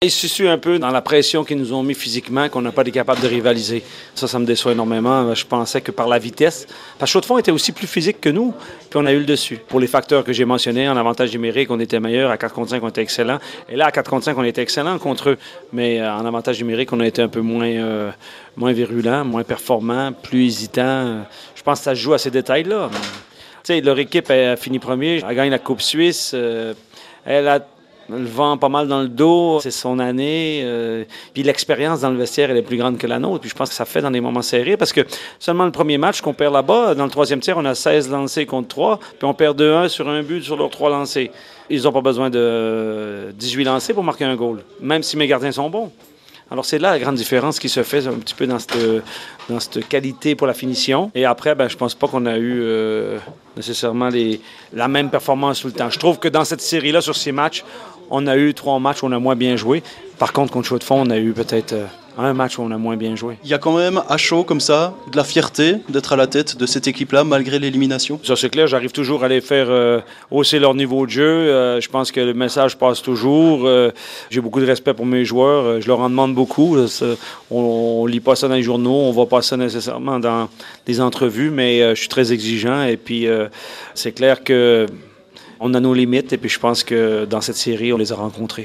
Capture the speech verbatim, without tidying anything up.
Ils se situent un peu dans la pression qu'ils nous ont mis physiquement, qu'on n'a pas été capable de rivaliser. Ça, ça me déçoit énormément. Je pensais que par la vitesse, parce que Chaux-de-Fonds était aussi plus physique que nous, puis on a eu le dessus. Pour les facteurs que j'ai mentionnés, en avantage numérique, on était meilleur. À quatre contre cinq, on était excellent. Et là, à quatre contre cinq, on était excellent contre eux. Mais en avantage numérique, on a été un peu moins, euh, moins virulent, moins performant, plus hésitant. Je pense que ça se joue à ces détails-là. Tu sais, leur équipe a fini premier, a gagné la Coupe Suisse. Euh, elle a le vent pas mal dans le dos, c'est son année. Euh, puis l'expérience dans le vestiaire, elle est plus grande que la nôtre. Puis je pense que ça fait dans des moments serrés parce que seulement le premier match qu'on perd là-bas, dans le troisième tiers, on a seize lancés contre trois, puis on perd deux un sur un but sur leurs trois lancés. Ils n'ont pas besoin de dix-huit lancés pour marquer un goal, même si mes gardiens sont bons. Alors, c'est là la grande différence qui se fait un petit peu dans cette, dans cette qualité pour la finition. Et après, ben, je pense pas qu'on a eu euh, nécessairement les, la même performance tout le temps. Je trouve que dans cette série-là, sur ces matchs, on a eu trois matchs où on a moins bien joué. Par contre, contre Chaux-de-Fonds, on a eu peut-être euh, un match où on a moins bien joué. Il y a quand même, à chaud comme ça, de la fierté d'être à la tête de cette équipe-là, malgré l'élimination. Ça, c'est clair. J'arrive toujours à les faire euh, hausser leur niveau de jeu. Euh, je pense que le message passe toujours. Euh, j'ai beaucoup de respect pour mes joueurs. Euh, je leur en demande beaucoup. On ne lit pas ça dans les journaux. On ne voit pas ça nécessairement dans des entrevues, mais euh, je suis très exigeant. Et puis, euh, c'est clair que on a nos limites. Et puis, je pense que dans cette série, on les a rencontrées.